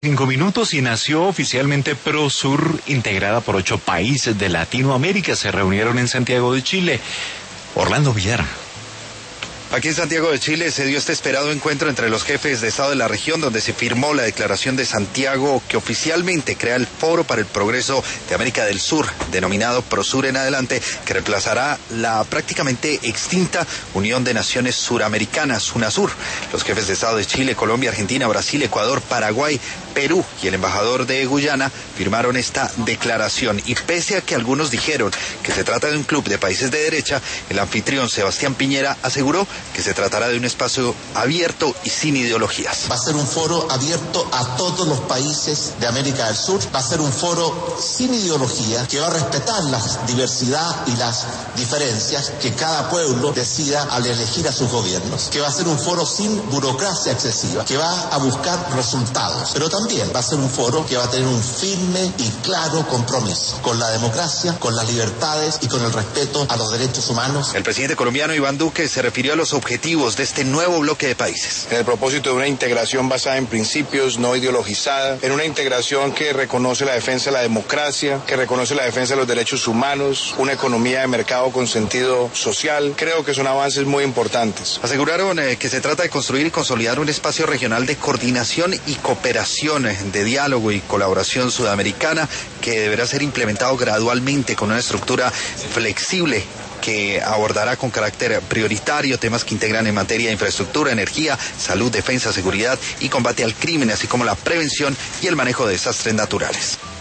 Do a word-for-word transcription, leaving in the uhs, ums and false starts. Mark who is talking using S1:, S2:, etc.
S1: Cinco minutos y nació oficialmente Prosur, integrada por ocho países de Latinoamérica. Se reunieron en Santiago de Chile. Orlando Villar.
S2: Aquí en Santiago de Chile se dio este esperado encuentro entre los jefes de Estado de la región, donde se firmó la Declaración de Santiago, que oficialmente crea el Foro para el Progreso de América del Sur, denominado Prosur en adelante, que reemplazará la prácticamente extinta Unión de Naciones Suramericanas, UNASUR. Los jefes de Estado de Chile, Colombia, Argentina, Brasil, Ecuador, Paraguay, Perú y el embajador de Guyana firmaron esta declaración. Y pese a que algunos dijeron que se trata de un club de países de derecha, el anfitrión Sebastián Piñera aseguró que se tratará de un espacio abierto y sin ideologías.
S3: Va a ser un foro abierto a todos los países de América del Sur. Va a ser un foro sin ideología, que va a respetar la diversidad y las diferencias que cada pueblo decida al elegir a sus gobiernos. Que va a ser un foro sin burocracia excesiva, que va a buscar resultados. Pero también va a ser un foro que va a tener un firme y claro compromiso con la democracia, con las libertades y con el respeto a los derechos humanos.
S2: El presidente colombiano Iván Duque se refirió a los objetivos de este nuevo bloque de países.
S4: En el propósito de una integración basada en principios, no ideologizada, en una integración que reconoce la defensa de la democracia, que reconoce la defensa de los derechos humanos, una economía de mercado con sentido social. Creo que son avances muy importantes.
S2: Aseguraron eh, que se trata de construir y consolidar un espacio regional de coordinación y cooperación, eh, de diálogo y colaboración sudamericana, que deberá ser implementado gradualmente con una estructura flexible que abordará con carácter prioritario temas que integran en materia de infraestructura, energía, salud, defensa, seguridad y combate al crimen, así como la prevención y el manejo de desastres naturales.